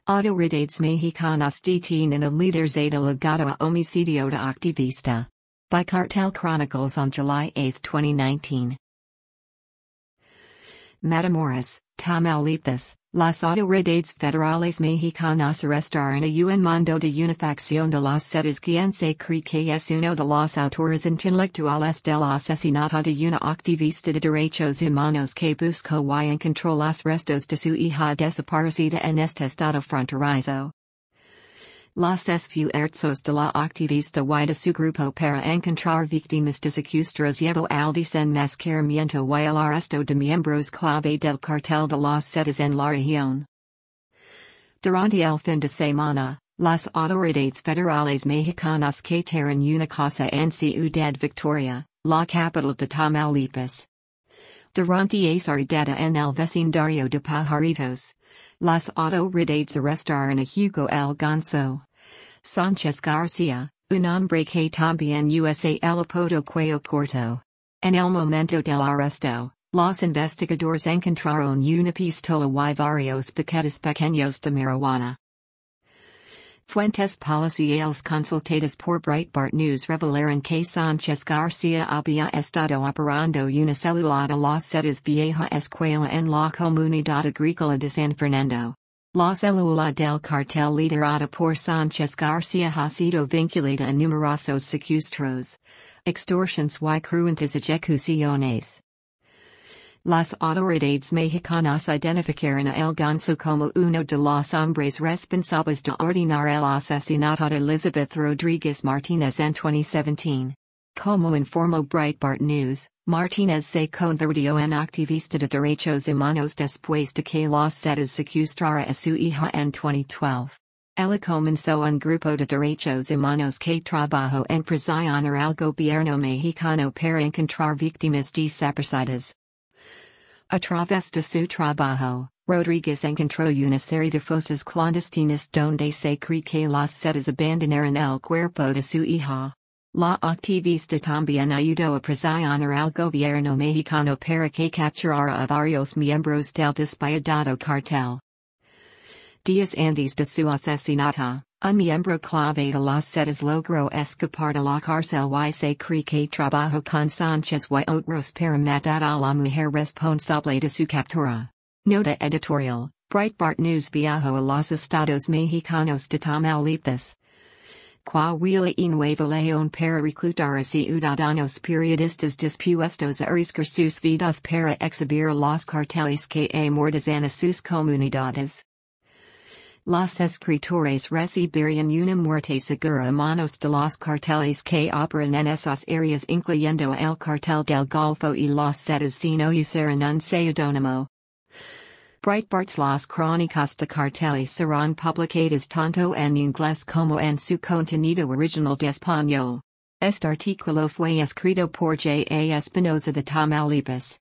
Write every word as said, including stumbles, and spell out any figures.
Autoridades Mexicanas detienen a líderes de legado a homicidio de activista. By Cartel Chronicles on July eighth twenty nineteen. Matamoros, Tamaulipas, las autoridades federales mexicanas arrestaron a un mando de unificación de las sedes quien se cree que es uno de los autores intelectuales del asesinato de una activista de derechos humanos que buscó y encontró los restos de su hija desaparecida en este estado fronterizo. Los esfuerzos de la activista y de su grupo para encontrar víctimas de secuestros llevó al desenmascaramiento y el arresto de miembros clave del cartel de las sedes en la región. Durante el fin de semana, las autoridades federales mexicanas captaron una casa en Ciudad Victoria, la capital de Tamaulipas. Durante esa redada en el vecindario de Pajaritos, las autoridades arrestaron a Hugo Alonso Sánchez García, un hombre que también usa el apodo Cuello Corto. En el momento del arresto, los investigadores encontraron una pistola y varios paquetes pequeños de marihuana. Fuentes policiales consultadas por Breitbart News revelaron que Sánchez García había estado operando una célula de las sedes Vieja Escuela en la comunidad agrícola de San Fernando. La célula del cartel liderada por Sánchez García ha sido vinculada a numerosos secuestros, extorsiones y cruentas ejecuciones. Las autoridades mexicanas identificaron a El Gonzo como uno de los hombres responsables de ordenar el asesinato de Elizabeth Rodríguez Martínez en twenty seventeen. Como informó Breitbart News, Martínez se convirtió en activista de derechos humanos después de que las sedes secuestrara a su hija en twenty twelve. Ella comenzó un grupo de derechos humanos que trabajó en presionar al gobierno mexicano para encontrar víctimas desaparecidas. A través de su trabajo, Rodríguez encontró una serie de fosas clandestinas donde se cree que las sedes abandonaron el cuerpo de su hija. La activista también ayudó a presionar al gobierno mexicano para que capturara a varios miembros del despiadado cartel. Días antes de su asesinato, un miembro clave de las sedes logró escapar de la cárcel y se cree que trabajó con Sánchez y otros para matar a la mujer responsable de su captura. Nota editorial: Breitbart News viajó a los estados mexicanos de Tamaulipas, Coahuila y Nuevo León para reclutar a ciudadanos periodistas dispuestos a arriesgar sus vidas para exhibir los carteles que amordazan a sus comunidades. Los escritores recibirían una muerte segura a manos de los carteles que operan en esas áreas, incluyendo el cartel del Golfo y las sedes si no usaran un seudónimo. Breitbart's Las Crónicas de Carteles serán publicadas tanto en inglés como en su contenido original de español. Este artículo fue escrito por J. A. Espinosa de Tamaulipas.